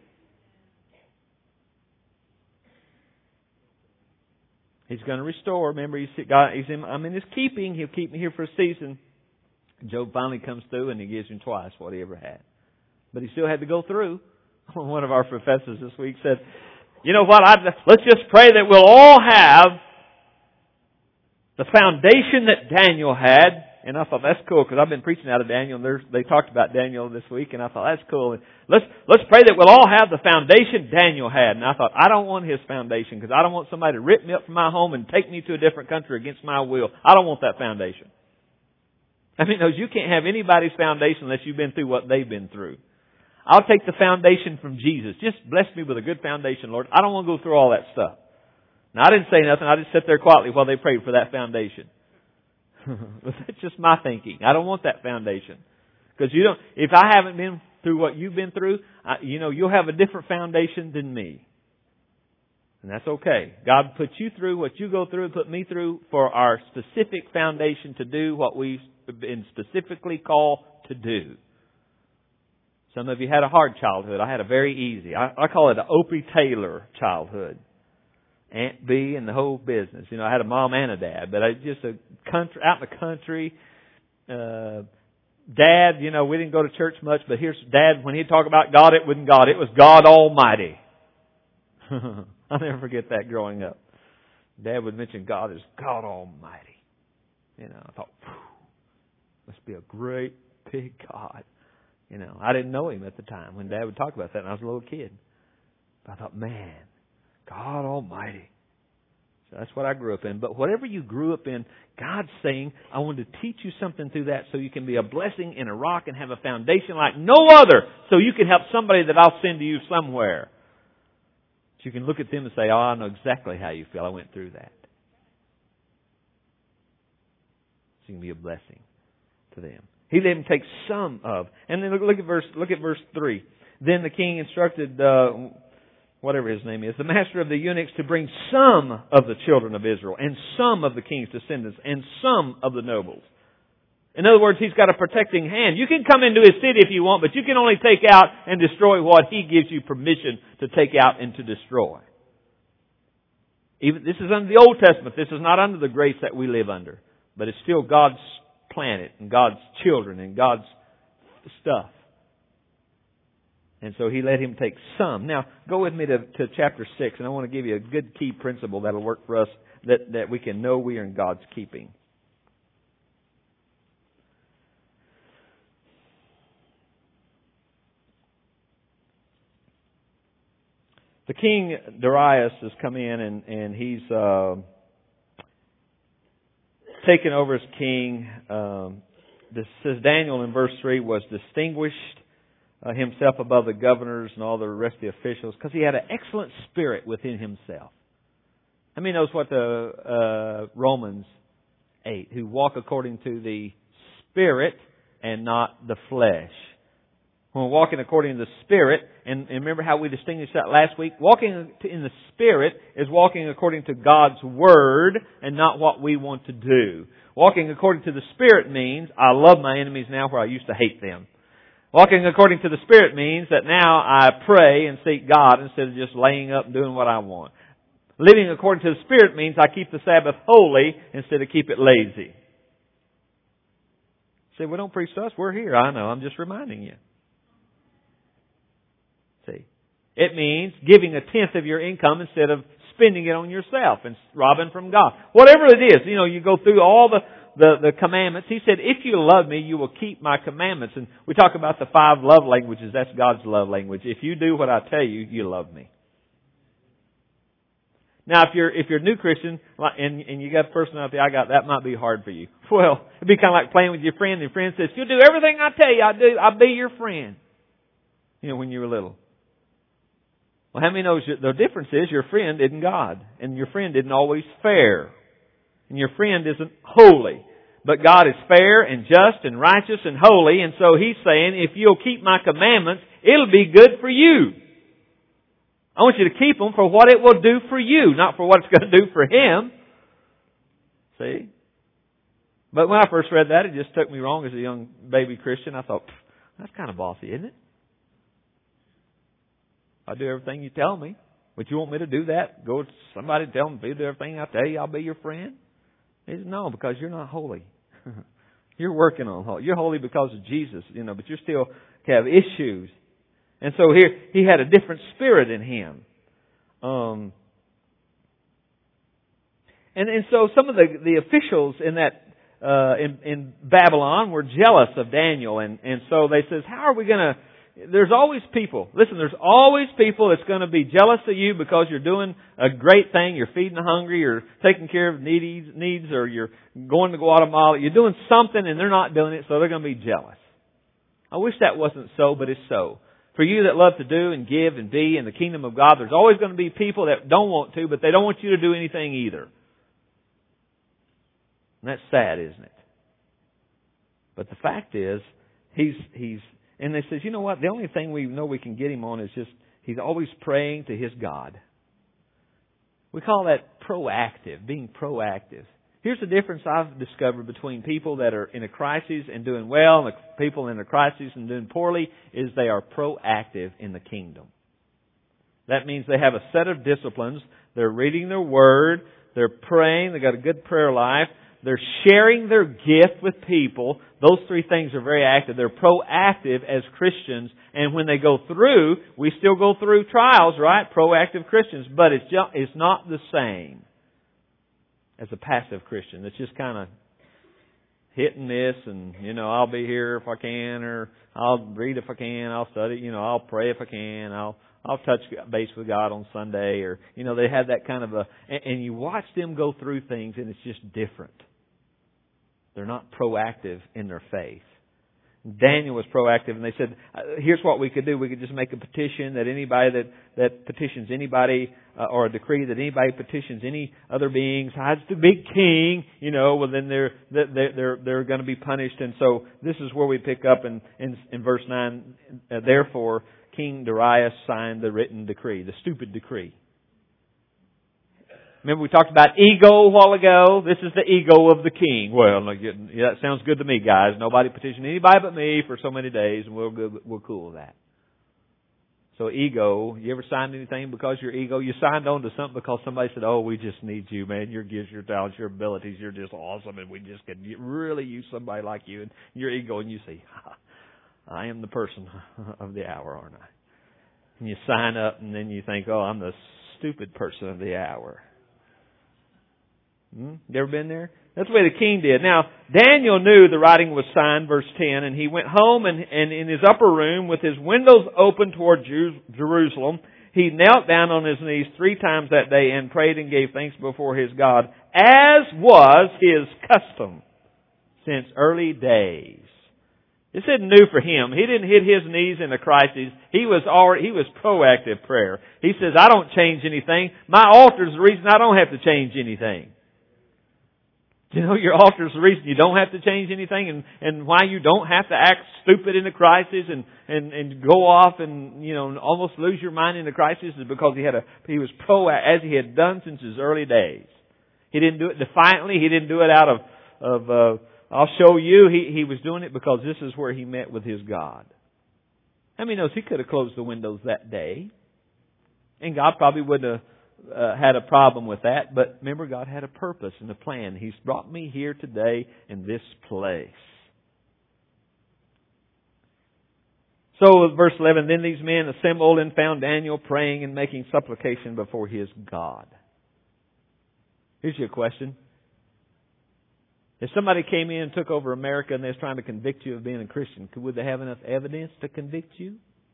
He's going to restore. Remember, I'm in His keeping. He'll keep me here for a season. Job finally comes through and He gives him twice what he ever had. But he still had to go through. One of our professors this week said, "You know what? Let's just pray that we'll all have the foundation that Daniel had." And I thought, that's cool, because I've been preaching out of Daniel, and they talked about Daniel this week, and I thought, that's cool. And let's pray that we'll all have the foundation Daniel had. And I thought, I don't want his foundation, because I don't want somebody to rip me up from my home and take me to a different country against my will. I don't want that foundation. I mean, you can't have anybody's foundation unless you've been through what they've been through. I'll take the foundation from Jesus. Just bless me with a good foundation, Lord. I don't want to go through all that stuff. Now, I didn't say nothing. I just sat there quietly while they prayed for that foundation. But that's just my thinking. I don't want that foundation. Because if I haven't been through what you've been through, you'll have a different foundation than me. And that's okay. God put you through what you go through and put me through for our specific foundation to do what we've been specifically called to do. Some of you had a hard childhood. I had a very easy. I call it an Opie Taylor childhood. Aunt B and the whole business. I had a mom and a dad, but out in the country. Dad, we didn't go to church much, but here's Dad, when he'd talk about God, it wasn't God, it was God Almighty. I'll never forget that growing up. Dad would mention God as God Almighty. I thought, must be a great big God. I didn't know Him at the time when Dad would talk about that, and I was a little kid. But I thought, man, God Almighty. So that's what I grew up in. But whatever you grew up in, God's saying, I want to teach you something through that so you can be a blessing in a rock and have a foundation like no other, so you can help somebody that I'll send to you somewhere. So you can look at them and say, I know exactly how you feel. I went through that. So you can be a blessing to them. He let him take some of. And then look at verse 3. Then the king instructed whatever his name is, the master of the eunuchs, to bring some of the children of Israel, and some of the king's descendants, and some of the nobles. In other words, he's got a protecting hand. You can come into his city if you want, but you can only take out and destroy what he gives you permission to take out and to destroy. Even this is under the Old Testament. This is not under the grace that we live under. But it's still God's planet and God's children and God's stuff. And so he let him take some. Now, go with me to chapter 6, and I want to give you a good key principle that'll work for us, that we can know we are in God's keeping. The king Darius has come in and he's taken over as king. This says Daniel in verse 3 was distinguished himself above the governors and all the rest of the officials because he had an excellent spirit within himself. How many knows what the Romans 8, who walk according to the Spirit and not the flesh? When we're walking according to the Spirit, and remember how we distinguished that last week? Walking in the Spirit is walking according to God's Word and not what we want to do. Walking according to the Spirit means, I love my enemies now where I used to hate them. Walking according to the Spirit means that now I pray and seek God instead of just laying up and doing what I want. Living according to the Spirit means I keep the Sabbath holy instead of keep it lazy. Say, we don't preach to us. We're here. I know. I'm just reminding you. See, it means giving a tenth of your income instead of spending it on yourself and robbing from God. Whatever it is, you go through all the commandments. He said, if you love me, you will keep my commandments. And we talk about the 5 love languages. That's God's love language. If you do what I tell you, you love me. Now, if you're a new Christian and you got the personality I got, that might be hard for you. Well, it'd be kind of like playing with your friend. And your friend says, if you do everything I tell you, I'll be your friend. When you were little. Well, how many knows the difference is your friend isn't God, and your friend isn't always fair, and your friend isn't holy. But God is fair and just and righteous and holy, and so He's saying, if you'll keep my commandments, it'll be good for you. I want you to keep them for what it will do for you, not for what it's going to do for Him. See? But when I first read that, it just took me wrong as a young baby Christian. I thought, that's kind of bossy, isn't it? I do everything you tell me. But you want me to do that? Go to somebody and tell them, do everything I tell you, I'll be your friend? He said, no, because you're not holy. You're working on holy. You're holy because of Jesus, but you still have issues. And so here, he had a different spirit in him. And so some of the officials in that, in Babylon were jealous of Daniel. And so they says, how are we going to, there's always people. Listen, there's always people that's going to be jealous of you because you're doing a great thing. You're feeding the hungry, you're taking care of needs, or you're going to Guatemala. You're doing something and they're not doing it, so they're going to be jealous. I wish that wasn't so, but it's so. For you that love to do and give and be in the kingdom of God, there's always going to be people that don't want to, but they don't want you to do anything either. And that's sad, isn't it? But the fact is, and they says, you know what? The only thing we know we can get him on is just, he's always praying to his God. We call that proactive, being proactive. Here's the difference I've discovered between people that are in a crisis and doing well and the people in a crisis and doing poorly is they are proactive in the kingdom. That means they have a set of disciplines. They're reading their Word. They're praying. They've got a good prayer life. They're sharing their gift with people. Those 3 things are very active. They're proactive as Christians. And when they go through, we still go through trials, right? Proactive Christians. But it's not the same as a passive Christian. It's just kind of hit and miss and, I'll be here if I can, or I'll read if I can, I'll study, I'll pray if I can, I'll touch base with God on Sunday, or, they have that kind of and you watch them go through things and it's just different. They're not proactive in their faith. Daniel was proactive, and they said, here's what we could do. We could just make a petition that anybody that petitions anybody, or a decree that anybody petitions any other beings, hides the big king, well then they're going to be punished. And so this is where we pick up in verse 9, therefore King Darius signed the written decree, the stupid decree. Remember we talked about ego a while ago? This is the ego of the king. Well, that sounds good to me, guys. Nobody petitioned anybody but me for so many days, and we're cool with that. So ego, you ever signed anything because your ego? You signed on to something because somebody said, oh, we just need you, man. Your gifts, your talents, your abilities, you're just awesome, and we just could really use somebody like you. And your ego, and you say, I am the person of the hour, aren't I? And you sign up, and then you think, oh, I'm the stupid person of the hour. You ever been there? That's the way the king did. Now, Daniel knew the writing was signed, verse 10, and he went home and in his upper room with his windows open toward Jerusalem, he knelt down on his knees 3 times that day and prayed and gave thanks before his God, as was his custom since early days. This isn't new for him. He didn't hit his knees in a crisis. He was proactive prayer. He says, I don't change anything. My altar is the reason I don't have to change anything. Your altar is the reason you don't have to change anything, and why you don't have to act stupid in a crisis and go off and, almost lose your mind in a crisis is because he was proactive, as he had done since his early days. He didn't do it defiantly. He didn't do it out of I'll show you. He was doing it because this is where he met with his God. How many knows he could have closed the windows that day? And God probably wouldn't have had a problem with that. But remember, God had a purpose and a plan. He's brought me here today in this place. So verse 11, then these men assembled and found Daniel praying and making supplication before his God. Here's your question. If somebody came in and took over America and they was trying to convict you of being a Christian, would they have enough evidence to convict you?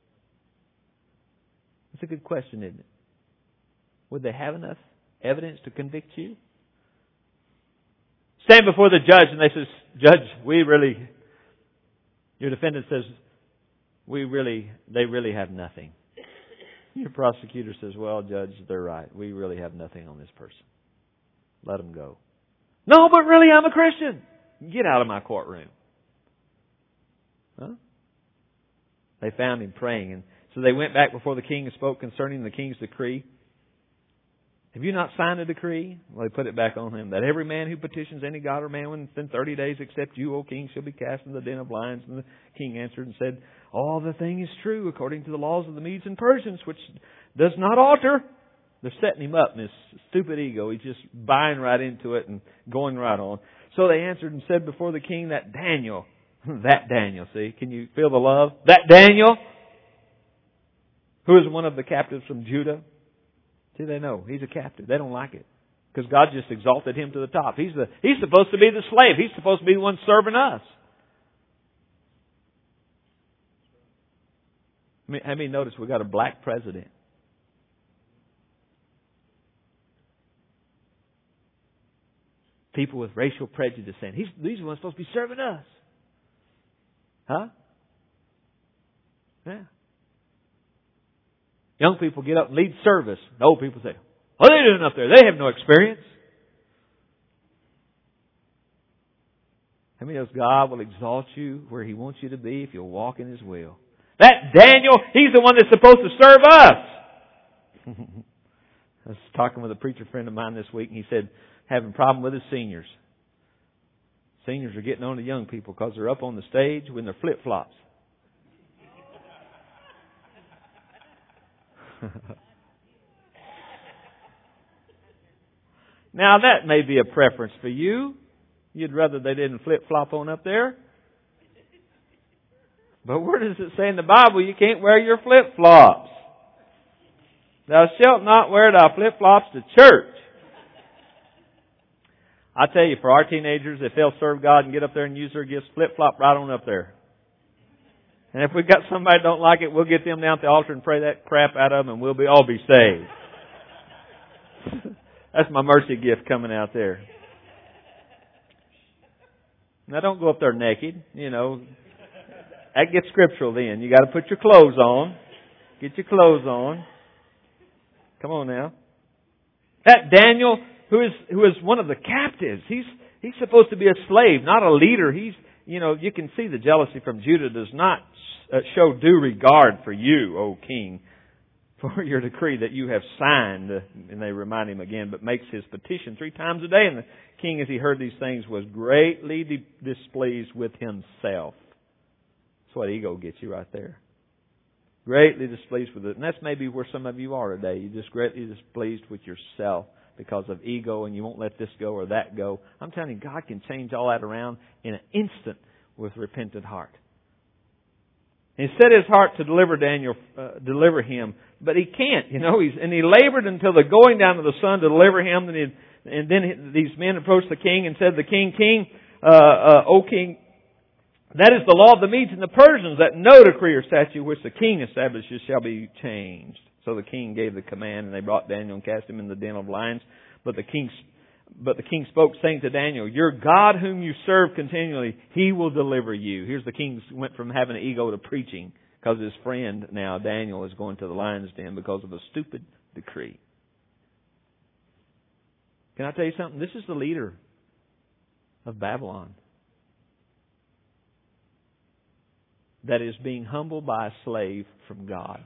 That's a good question, isn't it? Would they have enough evidence to convict you? Stand before the judge and they says, Judge, your defendant says, they really have nothing. Your prosecutor says, well, Judge, they're right. We really have nothing on this person. Let them go. No, but really, I'm a Christian. Get out of my courtroom. Huh? They found him praying. And so they went back before the king and spoke concerning the king's decree. Have you not signed a decree? Well, they put it back on him. That every man who petitions any god or man within 30 days except you, O king, shall be cast into the den of lions. And the king answered and said, all the thing is true according to the laws of the Medes and Persians, which does not alter. They're setting him up in his stupid ego. He's just buying right into it and going right on. So they answered and said before the king, that Daniel, see, can you feel the love? That Daniel, who is one of the captives from Judah. See, they know he's a captive. They don't like it because God just exalted him to the top. He's supposed to be the slave. He's supposed to be the one serving us. I mean, notice we got a black president. People with racial prejudice saying, these are the ones supposed to be serving us. Huh? Yeah. Young people get up and lead service. And old people say, what are they doing up there? They have no experience. How many knows God will exalt you where He wants you to be if you'll walk in His will? That Daniel, he's the one that's supposed to serve us. I was talking with a preacher friend of mine this week, and he said, having a problem with his seniors. Seniors are getting on to young people because they're up on the stage with their flip-flops. Now that may be a preference for you. You'd rather they didn't flip-flop on up there. But where does it say in the Bible you can't wear your flip-flops? Thou shalt not wear thy flip-flops to church. I tell you, for our teenagers, if they'll serve God and get up there and use their gifts, flip-flop right on up there. And if we've got somebody that don't like it, we'll get them down at the altar and pray that crap out of them and we'll all be saved. That's my mercy gift coming out there. Now don't go up there naked, That gets scriptural then. You got to put your clothes on. Get your clothes on. Come on now. That Daniel, who is one of the captives, he's supposed to be a slave, not a leader. You can see the jealousy from Judah does not show due regard for you, O king, for your decree that you have signed. And they remind him again, but makes his petition 3 times a day. And the king, as he heard these things, was greatly displeased with himself. That's what ego gets you right there. Greatly displeased with it. And that's maybe where some of you are today. You're just greatly displeased with yourself because of ego and you won't let this go or that go. I'm telling you, God can change all that around in an instant with a repentant heart. And He set His heart to deliver him, but He can't, and He labored until the going down of the sun to deliver him. And then these men approached the king and said, the king, O king, that is the law of the Medes and the Persians, that no decree or statute which the king establishes shall be changed. So the king gave the command, and they brought Daniel and cast him in the den of lions. But the king spoke, saying to Daniel, your God whom you serve continually, He will deliver you. Here's the king went from having an ego to preaching, because his friend now, Daniel, is going to the lion's den because of a stupid decree. Can I tell you something? This is the leader of Babylon that is being humbled by a slave from God.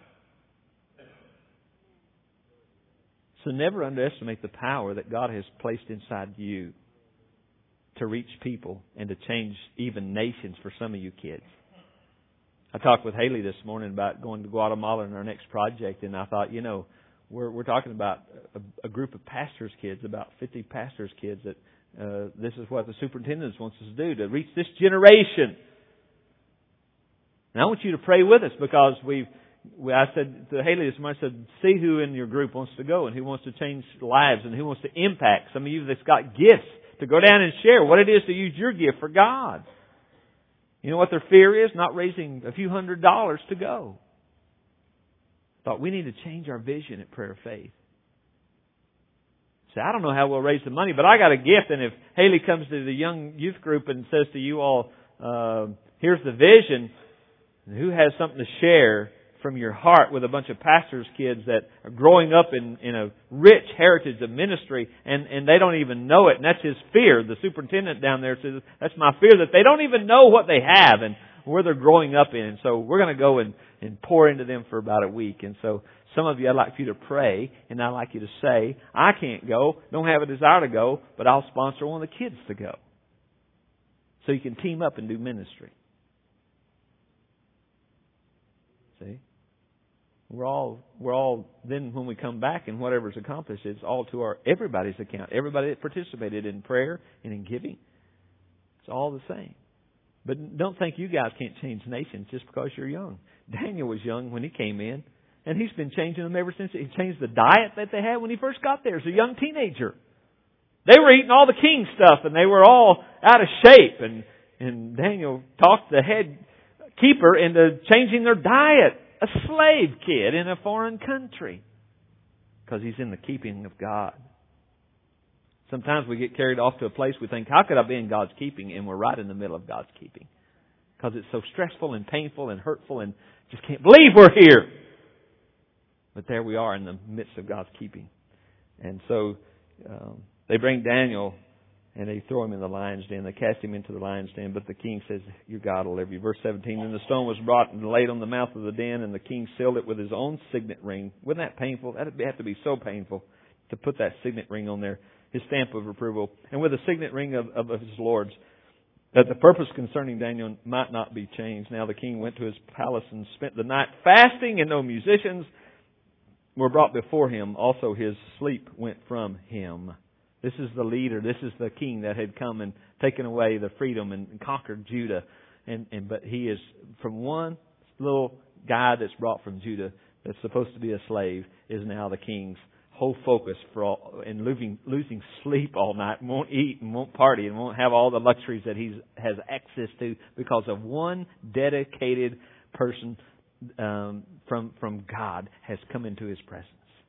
So never underestimate the power that God has placed inside you to reach people and to change even nations for some of you kids. I talked with Haley this morning about going to Guatemala in our next project, and I thought, we're talking about a group of pastors' kids, about 50 pastors' kids, that this is what the superintendent wants us to do, to reach this generation. And I want you to pray with us because we've I said to Haley this morning, I said, see who in your group wants to go and who wants to change lives and who wants to impact. Some of you that's got gifts to go down and share what it is to use your gift for God. You know what their fear is? Not raising a few $100s to go. Thought we need to change our vision at Prayer of Faith. Say, I don't know how we'll raise the money, but I got a gift, and if Haley comes to the young youth group and says to you all, here's the vision, who has something to share from your heart with a bunch of pastors' kids that are growing up in a rich heritage of ministry, and they don't even know it, and that's his fear. The superintendent down there says, that's my fear, that they don't even know what they have and where they're growing up in. And so we're going to go and pour into them for about a week. And so some of you, I'd like for you to pray, and I'd like you to say, I can't go, don't have a desire to go, but I'll sponsor one of the kids to go. So you can team up and do ministry. See? We're all, then when we come back and whatever's accomplished, it's all to everybody's account. Everybody that participated in prayer and in giving. It's all the same. But don't think you guys can't change nations just because you're young. Daniel was young when he came in, and he's been changing them ever since. He changed the diet that they had when he first got there as a young teenager. They were eating all the king stuff, and they were all out of shape. And Daniel talked the head keeper into changing their diet. A slave kid in a foreign country. Because he's in the keeping of God. Sometimes we get carried off to a place we think, how could I be in God's keeping? And we're right in the middle of God's keeping. Because it's so stressful and painful and hurtful and just can't believe we're here. But there we are in the midst of God's keeping. And so they bring Daniel and they throw him in the lion's den. They cast him into the lion's den. But the king says, your God will deliver you. Verse 17, and the stone was brought and laid on the mouth of the den, and the king sealed it with his own signet ring. Wouldn't that painful? That would have to be so painful to put that signet ring on there, his stamp of approval. And with the signet ring of his lords, that the purpose concerning Daniel might not be changed. Now the king went to his palace and spent the night fasting, and no musicians were brought before him. Also his sleep went from him. This is the leader. This is the king that had come and taken away the freedom and conquered Judah. But he is from one little guy that's brought from Judah that's supposed to be a slave is now the king's whole focus and losing sleep all night, and won't eat and won't party and won't have all the luxuries that he has access to because of one dedicated person from God has come into his presence.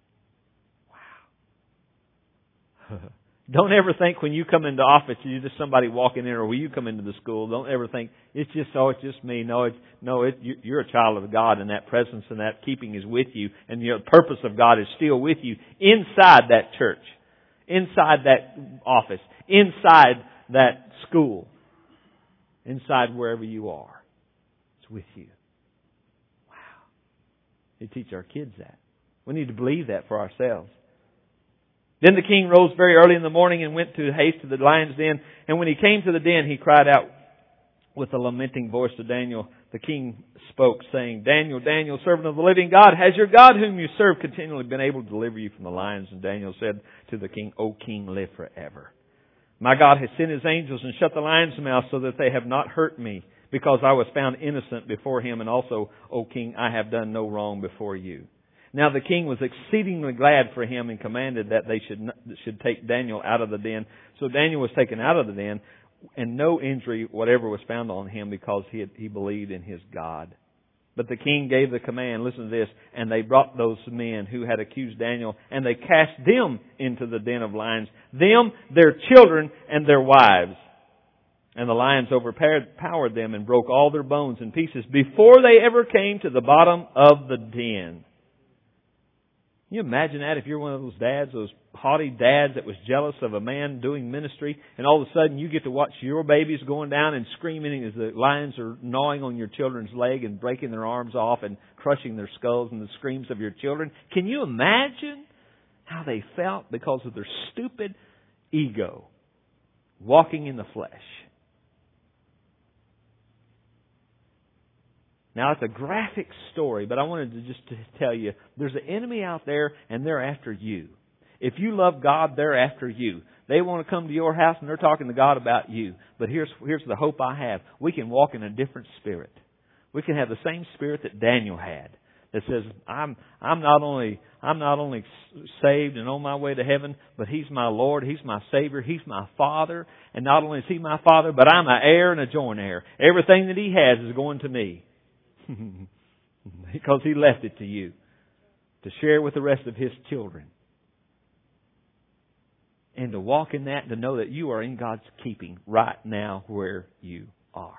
Wow. Don't ever think when you come into office you're just somebody walking in, or when you come into the school, don't ever think it's just me. You're a child of God, and that presence and that keeping is with you, and the purpose of God is still with you inside that church, inside that office, inside that school, inside wherever you are. It's with you. Wow. We teach our kids that. We need to believe that for ourselves. Then the king rose very early in the morning and went to haste to the lion's den. And when he came to the den, he cried out with a lamenting voice to Daniel. The king spoke, saying, Daniel, Daniel, servant of the living God, has your God whom you serve continually been able to deliver you from the lions? And Daniel said to the king, O king, live forever. My God has sent his angels and shut the lions' mouth so that they have not hurt me, because I was found innocent before him. And also, O king, I have done no wrong before you. Now the king was exceedingly glad for him and commanded that they should take Daniel out of the den. So Daniel was taken out of the den, and no injury whatever was found on him, because he believed in his God. But the king gave the command, listen to this, and they brought those men who had accused Daniel, and they cast them into the den of lions, them, their children, and their wives. And the lions overpowered them and broke all their bones in pieces before they ever came to the bottom of the den. Can you imagine that if you're one of those dads, those haughty dads that was jealous of a man doing ministry, and all of a sudden you get to watch your babies going down and screaming as the lions are gnawing on your children's leg and breaking their arms off and crushing their skulls and the screams of your children? Can you imagine how they felt because of their stupid ego walking in the flesh? Now, it's a graphic story, but I wanted to just tell you, there's an enemy out there, and they're after you. If you love God, they're after you. They want to come to your house, and they're talking to God about you. But here's the hope I have. We can walk in a different spirit. We can have the same spirit that Daniel had. that says, I'm not only saved and on my way to heaven, but He's my Lord, He's my Savior, He's my Father. And not only is He my Father, but I'm an heir and a joint heir. Everything that He has is going to me. Because He left it to you to share with the rest of His children. And to walk in that and to know that you are in God's keeping right now where you are.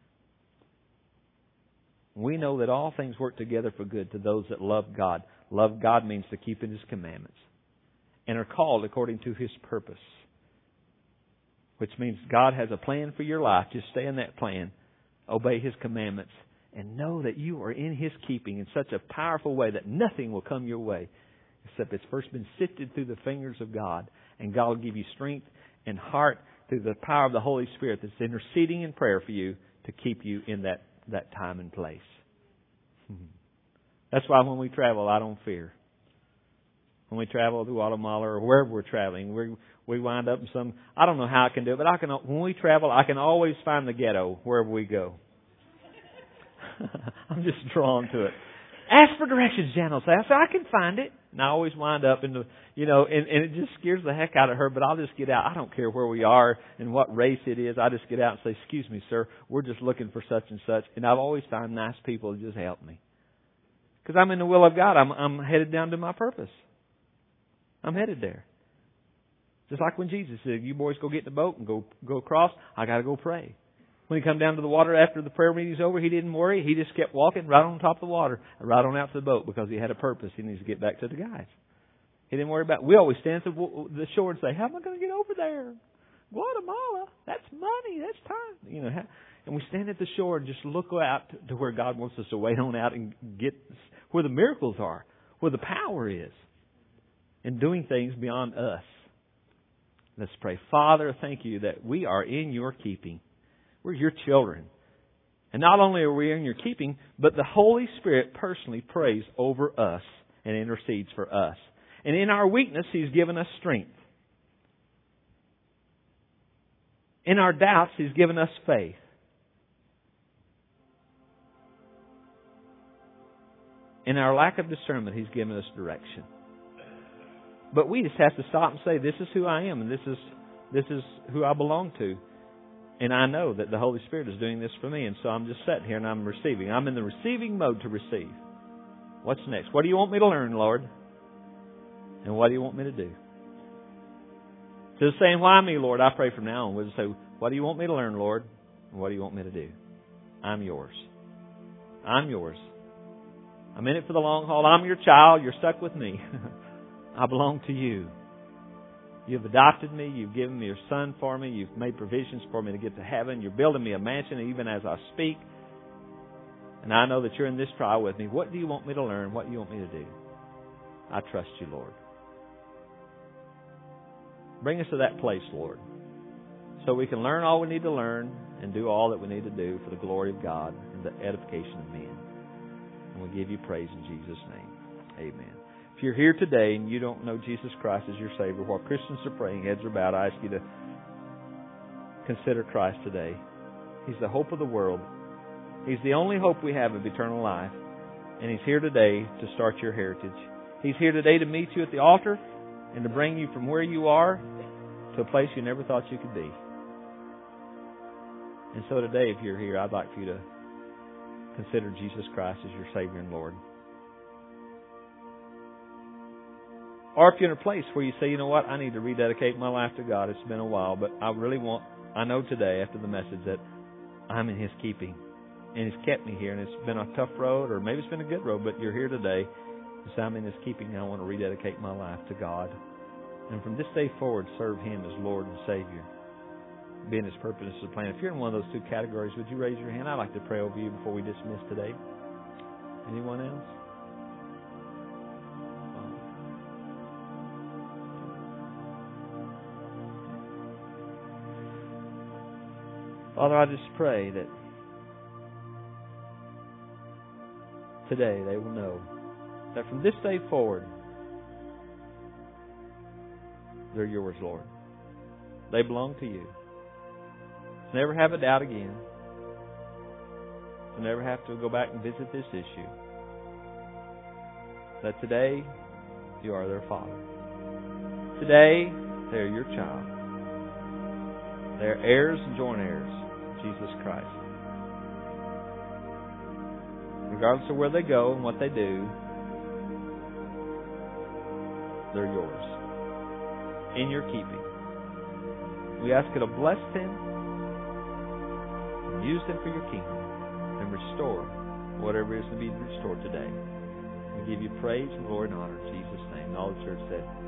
We know that all things work together for good to those that love God. Love God means to keep in His commandments. And are called according to His purpose. Which means God has a plan for your life. Just stay in that plan. Obey His commandments. And know that you are in His keeping in such a powerful way that nothing will come your way. Except it's first been sifted through the fingers of God. And God will give you strength and heart through the power of the Holy Spirit that's interceding in prayer for you to keep you in that time and place. That's why when we travel, I don't fear. When we travel to Guatemala or wherever we're traveling, we wind up in some, I don't know how I can do it, but when we travel, I can always find the ghetto wherever we go. I'm just drawn to it. Ask for directions, Jan will say. I say, I can find it. And I always wind up in the, and it just scares the heck out of her, but I'll just get out. I don't care where we are and what race it is. I just get out and say, excuse me, sir, we're just looking for such and such. And I've always found nice people to just help me. Because I'm in the will of God. I'm headed down to my purpose. I'm headed there. Just like when Jesus said, you boys go get in the boat and go across. I got to go pray. When he come down to the water after the prayer meeting's over, he didn't worry. He just kept walking right on top of the water, right on out to the boat because he had a purpose. He needs to get back to the guys. He didn't worry about it. We always stand at the shore and say, how am I going to get over there? Guatemala, that's money, that's time. And we stand at the shore and just look out to where God wants us to wait on out and get where the miracles are, where the power is in doing things beyond us. Let's pray. Father, thank you that we are in your keeping. We're your children. And not only are we in your keeping, but the Holy Spirit personally prays over us and intercedes for us. And in our weakness, He's given us strength. In our doubts, He's given us faith. In our lack of discernment, He's given us direction. But we just have to stop and say, this is who I am and this is who I belong to. And I know that the Holy Spirit is doing this for me. And so I'm just sitting here and I'm receiving. I'm in the receiving mode to receive. What's next? What do you want me to learn, Lord? And what do you want me to do? So saying, why me, Lord? I pray from now on. We'll just say, what do you want me to learn, Lord? And what do you want me to do? I'm yours. I'm yours. I'm in it for the long haul. I'm your child. You're stuck with me. I belong to you. You've adopted me. You've given me your son for me. You've made provisions for me to get to heaven. You're building me a mansion even as I speak. And I know that you're in this trial with me. What do you want me to learn? What do you want me to do? I trust you, Lord. Bring us to that place, Lord, so we can learn all we need to learn and do all that we need to do for the glory of God and the edification of men. And we give you praise in Jesus' name. Amen. If you're here today and you don't know Jesus Christ as your Savior, while Christians are praying, heads are bowed, I ask you to consider Christ today. He's the hope of the world. He's the only hope we have of eternal life. And He's here today to start your heritage. He's here today to meet you at the altar and to bring you from where you are to a place you never thought you could be. And so today, if you're here, I'd like for you to consider Jesus Christ as your Savior and Lord. Or if you're in a place where you say, you know what, I need to rededicate my life to God. It's been a while, but I know today after the message that I'm in His keeping. And He's kept me here. And it's been a tough road, or maybe it's been a good road, but you're here today. So I'm in His keeping. I want to rededicate my life to God. And from this day forward, serve Him as Lord and Savior. Be in His purpose and His plan. If you're in one of those two categories, would you raise your hand? I'd like to pray over you before we dismiss today. Anyone else? Father, I just pray that today they will know that from this day forward, they're yours, Lord. They belong to you. To never have a doubt again. To never have to go back and visit this issue. that today you are their father. Today they are your child. They are heirs and joint heirs of Jesus Christ. Regardless of where they go and what they do, they're yours. In your keeping. We ask you to bless them and use them for your kingdom and restore whatever is to be restored today. We give you praise and glory and honor in Jesus' name. And all the church said,